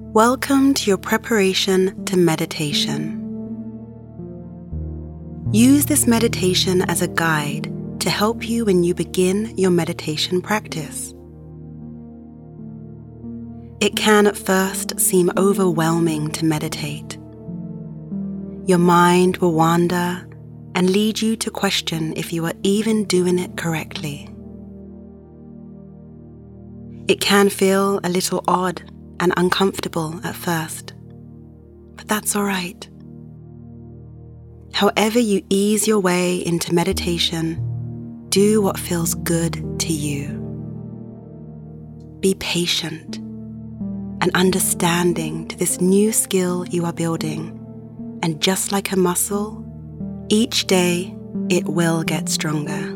Welcome to your preparation to meditation. Use this meditation as a guide to help you when you begin your meditation practice. It can at first seem overwhelming to meditate. Your mind will wander and lead you to question if you are even doing it correctly. It can feel a little odd and uncomfortable at first, but that's all right. However you ease your way into meditation, do what feels good to you. Be patient and understanding to this new skill you are building, and just like a muscle, each day it will get stronger.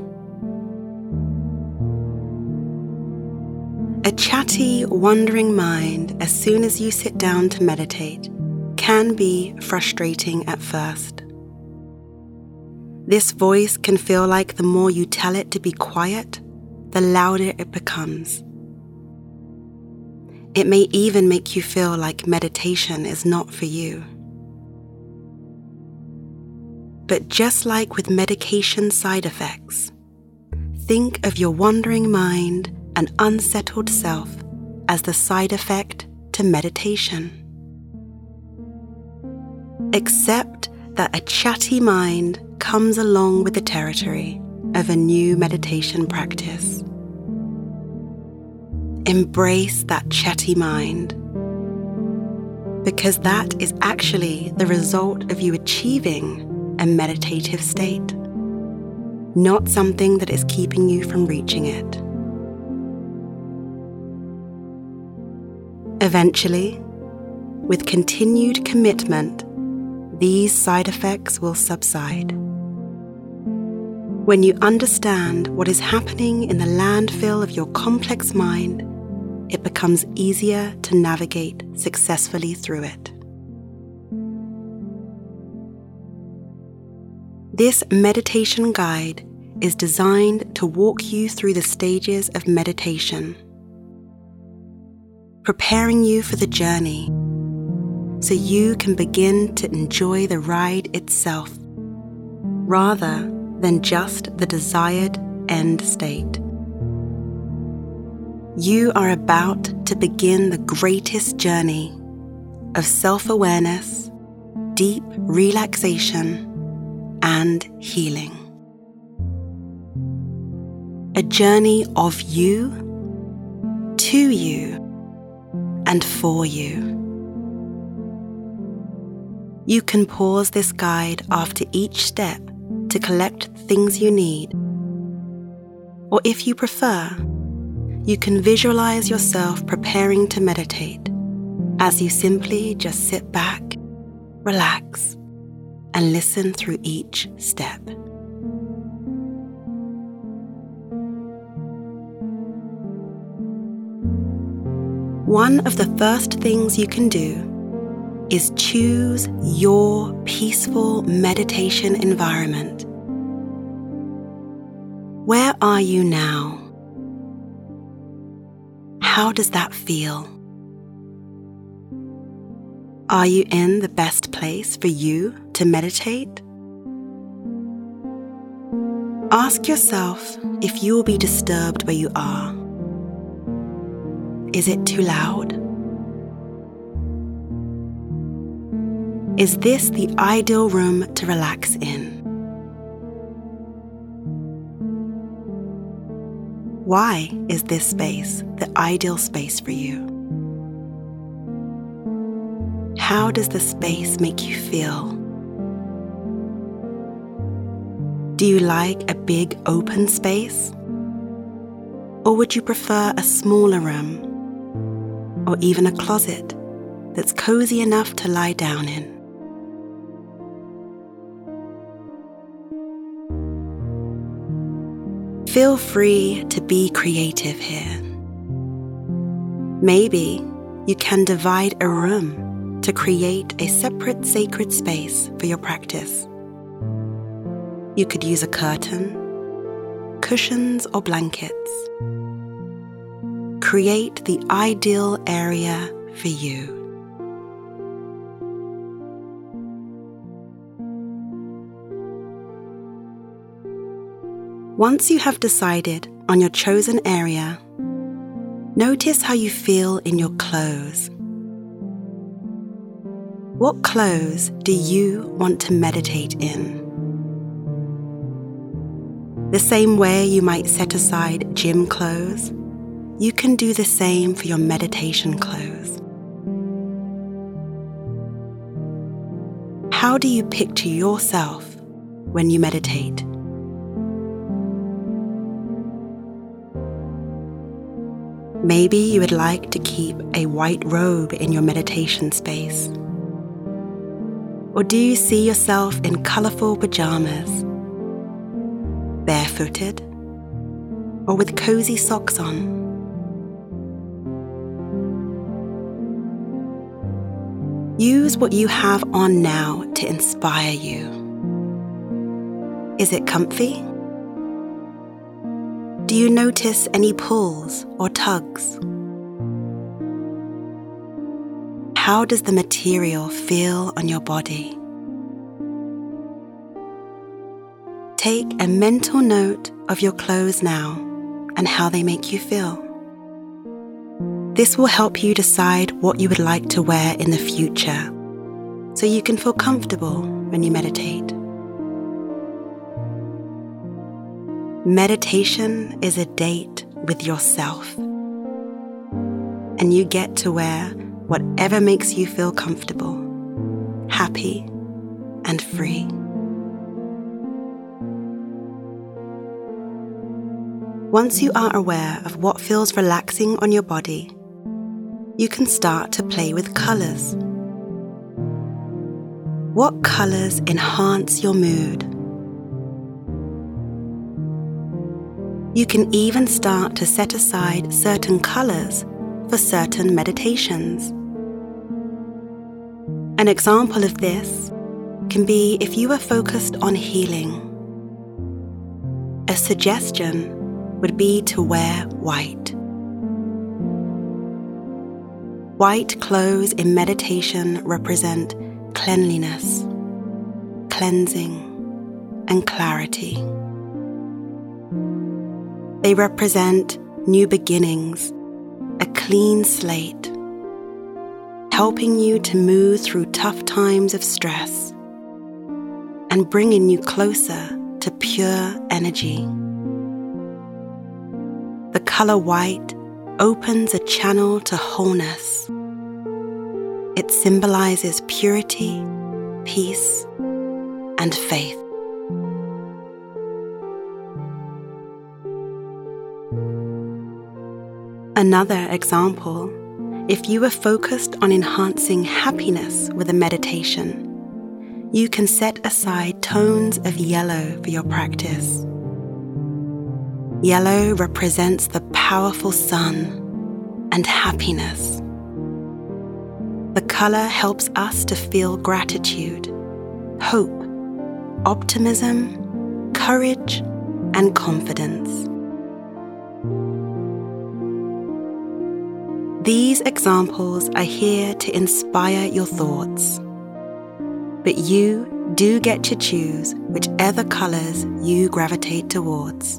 A chatty, wandering mind as soon as you sit down to meditate can be frustrating at first. This voice can feel like the more you tell it to be quiet, the louder it becomes. It may even make you feel like meditation is not for you. But just like with medication side effects, think of your wandering mind and unsettled self as the side effect to meditation. Accept that a chatty mind comes along with the territory of a new meditation practice. Embrace that chatty mind, because that is actually the result of you achieving a meditative state, not something that is keeping you from reaching it. Eventually, with continued commitment, these side effects will subside. When you understand what is happening in the landfill of your complex mind, it becomes easier to navigate successfully through it. This meditation guide is designed to walk you through the stages of meditation, preparing you for the journey so you can begin to enjoy the ride itself rather than just the desired end state. You are about to begin the greatest journey of self-awareness, deep relaxation, and healing. A journey of you, to you, and for you. You can pause this guide after each step to collect things you need. Or if you prefer, you can visualize yourself preparing to meditate as you simply just sit back, relax, and listen through each step. One of the first things you can do is choose your peaceful meditation environment. Where are you now? How does that feel? Are you in the best place for you to meditate? Ask yourself if you will be disturbed where you are. Is it too loud? Is this the ideal room to relax in? Why is this space the ideal space for you? How does the space make you feel? Do you like a big open space? Or would you prefer a smaller room? Or even a closet that's cozy enough to lie down in? Feel free to be creative here. Maybe you can divide a room to create a separate sacred space for your practice. You could use a curtain, cushions, or blankets. Create the ideal area for you. Once you have decided on your chosen area, notice how you feel in your clothes. What clothes do you want to meditate in? The same way you might set aside gym clothes, you can do the same for your meditation clothes. How do you picture yourself when you meditate? Maybe you would like to keep a white robe in your meditation space. Or do you see yourself in colorful pajamas, barefooted, or with cozy socks on? Use what you have on now to inspire you. Is it comfy? Do you notice any pulls or tugs? How does the material feel on your body? Take a mental note of your clothes now and how they make you feel. This will help you decide what you would like to wear in the future, so you can feel comfortable when you meditate. Meditation is a date with yourself, and you get to wear whatever makes you feel comfortable, happy, and free. Once you are aware of what feels relaxing on your body, you can start to play with colors. What colors enhance your mood? You can even start to set aside certain colors for certain meditations. An example of this can be if you are focused on healing. A suggestion would be to wear white. White clothes in meditation represent cleanliness, cleansing, and clarity. They represent new beginnings, a clean slate, helping you to move through tough times of stress and bringing you closer to pure energy. The color white opens a channel to wholeness. It symbolizes purity, peace, and faith. Another example, if you are focused on enhancing happiness with a meditation, you can set aside tones of yellow for your practice. Yellow represents the powerful sun and happiness. The color helps us to feel gratitude, hope, optimism, courage, and confidence. These examples are here to inspire your thoughts, but you do get to choose whichever colors you gravitate towards.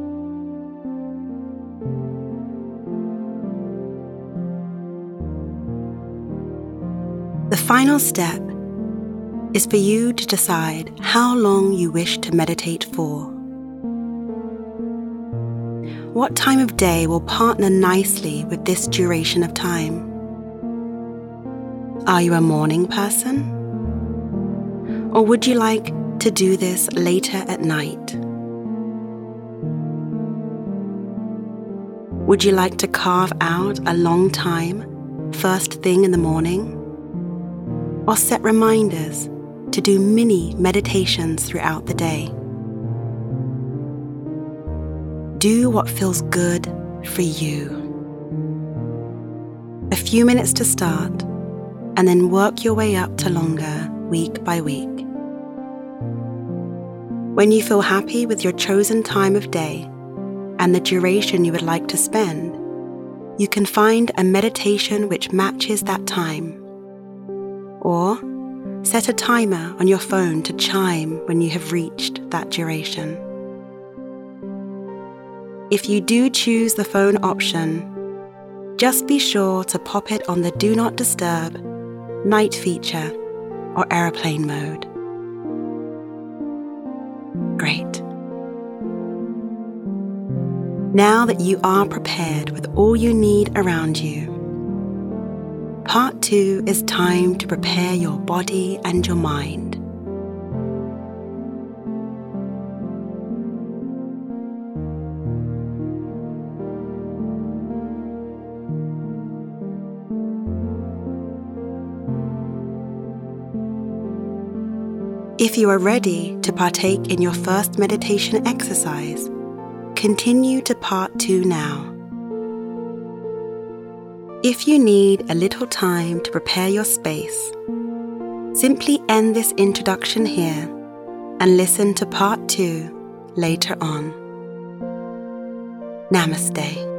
The final step is for you to decide how long you wish to meditate for. What time of day will partner nicely with this duration of time? Are you a morning person? Or would you like to do this later at night? Would you like to carve out a long time, first thing in the morning? Or set reminders to do mini meditations throughout the day? Do what feels good for you. A few minutes to start, and then work your way up to longer week by week. When you feel happy with your chosen time of day and the duration you would like to spend, you can find a meditation which matches that time. Or set a timer on your phone to chime when you have reached that duration. If you do choose the phone option, just be sure to pop it on the Do Not Disturb, Night feature, or airplane mode. Great. Now that you are prepared with all you need around you, Part 2 is time to prepare your body and your mind. If you are ready to partake in your first meditation exercise, continue to Part 2 now. If you need a little time to prepare your space, simply end this introduction here and listen to Part 2 later on. Namaste.